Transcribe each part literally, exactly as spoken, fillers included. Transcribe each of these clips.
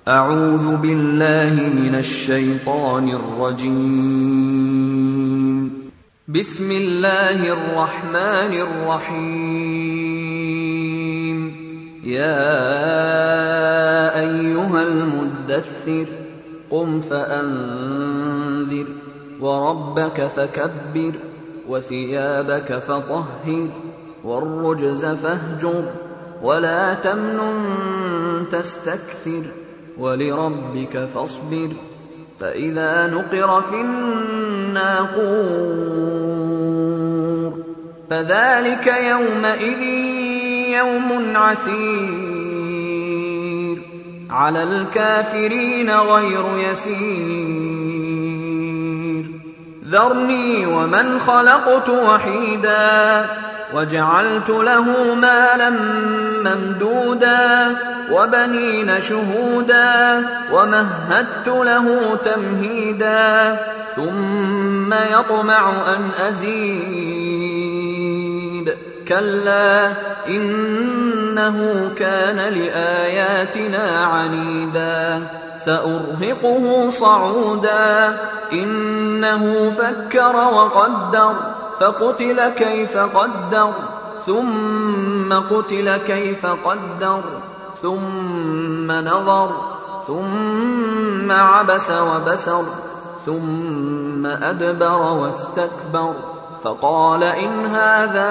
أعوذ بالله من الشيطان الرجيم. بسم الله الرحمن الرحيم. يا أيها المدثر قم فأنذر وربك فكبر وثيابك فطهر والرجز فاهجر ولا تمنن تستكثر ولربك فاصبر فإذا نقر في الناقور فذلك يومئذ يوم عسير على الكافرين غير يسير. ذرني ومن خلقت وحيدا وجعلت له مالا ممدودا وبنين شهودا ومهدت له تمهيدا ثم يطمع أن أزيد كلا إنه كان لآياتنا عنيدا سأرهقه صعودا إنه فكر وقدر فقتل كيف قدر ثم قتل كيف قدر ثم نظر ثم عبس وبسر ثم أدبر واستكبر فقال إن هذا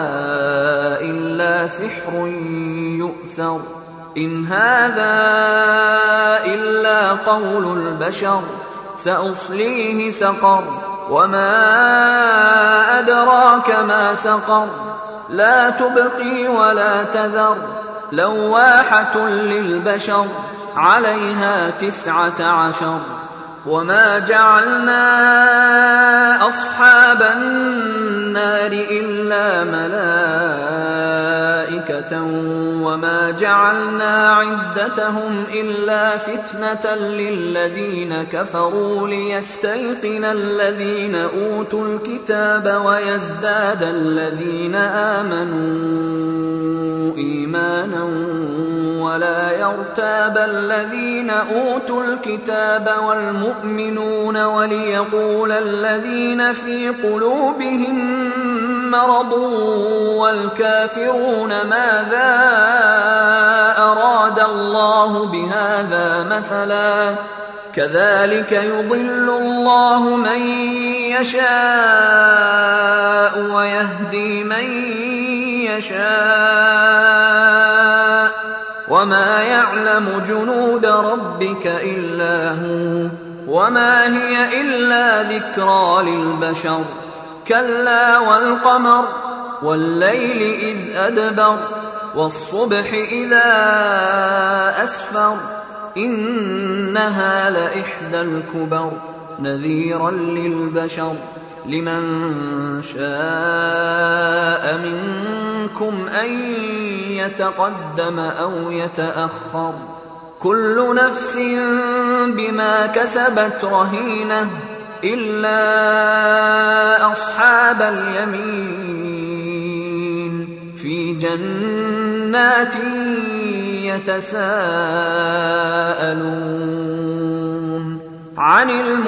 إلا سحر يؤثر إن هذا إلا قول البشر سأصليه سقر وما أدراك ما سقر لا تبقي ولا تذر لواحة للبشر عليها تسعة عشر. وما جعلنا أصحاب النار إلا ملائكة وما جعلنا عدتهم إلا فتنة للذين كفروا ليستيقن الذين أوتوا الكتاب ويزداد الذين آمنوا إيمانا ولا يرتاب الذين أوتوا الكتاب والمؤمنون وليقول الذين في قلوبهم مرض والكافرون ماذا أراد الله بهذا مثلا كذلك يضل الله من يشاء ويهدي من يشاء وما يعلم جنود ربك إلا هو وما هي إلا ذكرى للبشر. كلا والقمر والليل إذ أدبر والصبح إذا أسفر إنها لإحدى الكبر نذيرا للبشر لمن شاء منكم أن يتقدم أو يتأخر كل نفس بما كسبت رهينة إلا أصحاب اليمين في جنات يتساءلون عن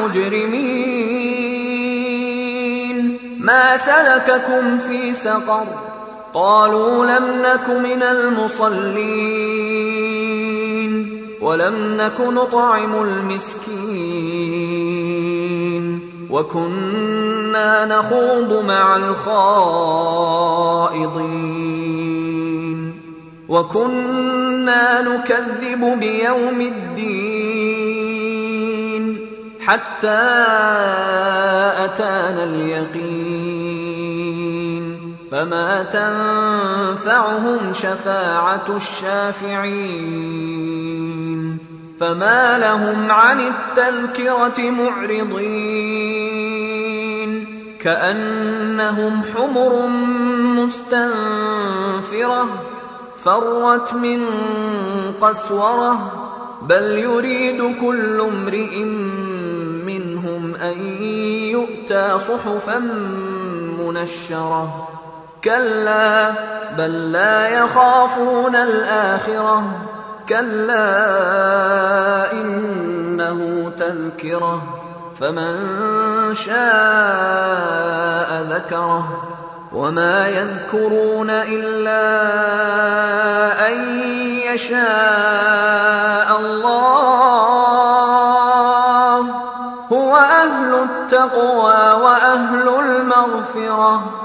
المجرمين ما سلككم في سقر قالوا لم نك من المصلين ولم نك نطعم المسكين وكنا نخوض مع الخائضين وكنا نكذب بيوم الدين حتى أتانا اليقين فما تنفعهم شفاعة الشافعين فما لهم عن التذكرة معرضين كأنهم حمر مستنفرة فرت من قسورة بل يريد كل امرئ منهم أن يؤتى صحفا منشرة كلا بل لا يخافون الآخرة كلا تذكرة فمن شاء ذكره وما يذكرون إلا أن يشاء الله هو أهل التقوى وأهل المغفرة.